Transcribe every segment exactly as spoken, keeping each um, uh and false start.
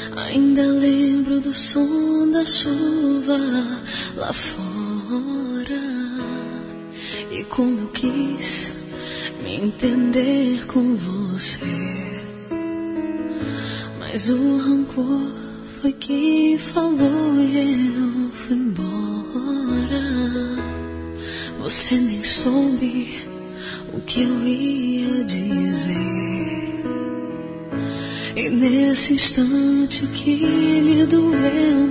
Ainda lembro do som da chuva lá fora, e como eu quis me entender com você, mas o rancor foi que falou e eu fui embora. Você nem soube o que eu ia dizer, e nesse instante o que lhe doeu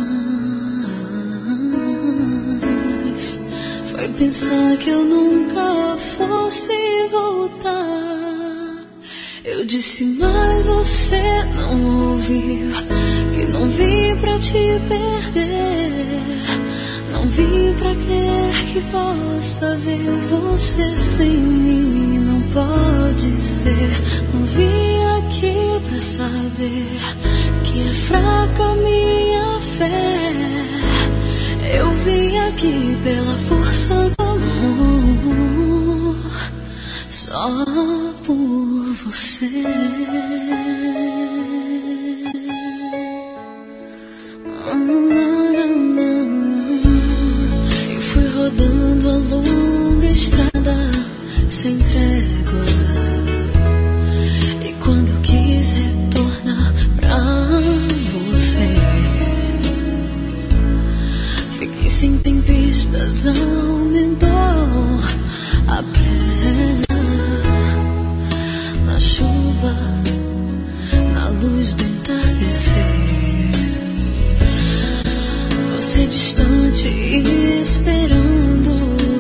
mais foi pensar que eu nunca fosse voltar. Eu disse, mas você não ouviu, que não vim pra te perder, não vim pra crer que possa ver você sem mim. Não pode ser, não vim aqui pra saber que é fraca minha fé. Eu vim aqui pela força do amor, só por você. Eu fui rodando a longa estrada sem trégua, e quando eu quis retornar pra você, fiquei sem tempistas, aumentou a pressa. Na chuva, na luz do entardecer, você distante e esperando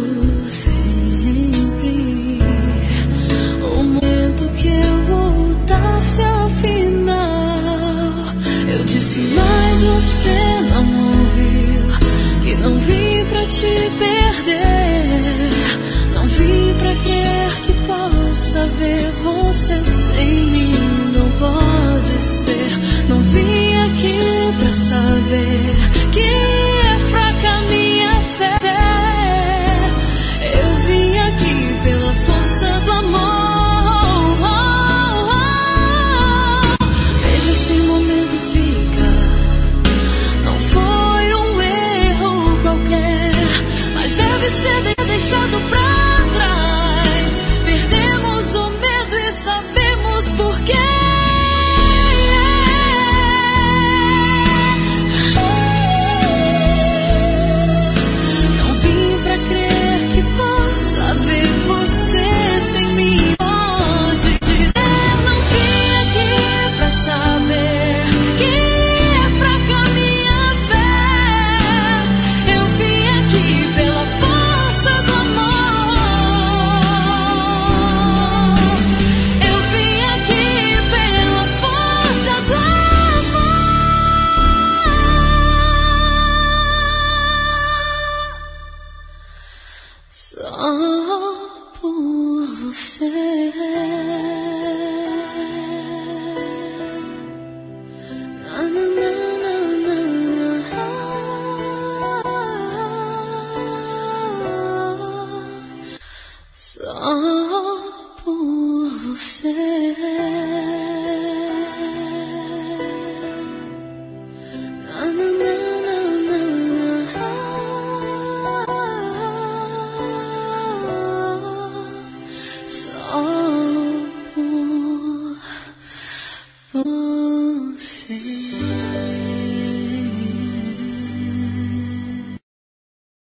sempre o momento que eu voltasse afinal. Eu disse, mas você não ouviu, que não vim pra te perder, não vim pra crer que possa ver você sem mim. Não pode ser, não vim aqui pra saber que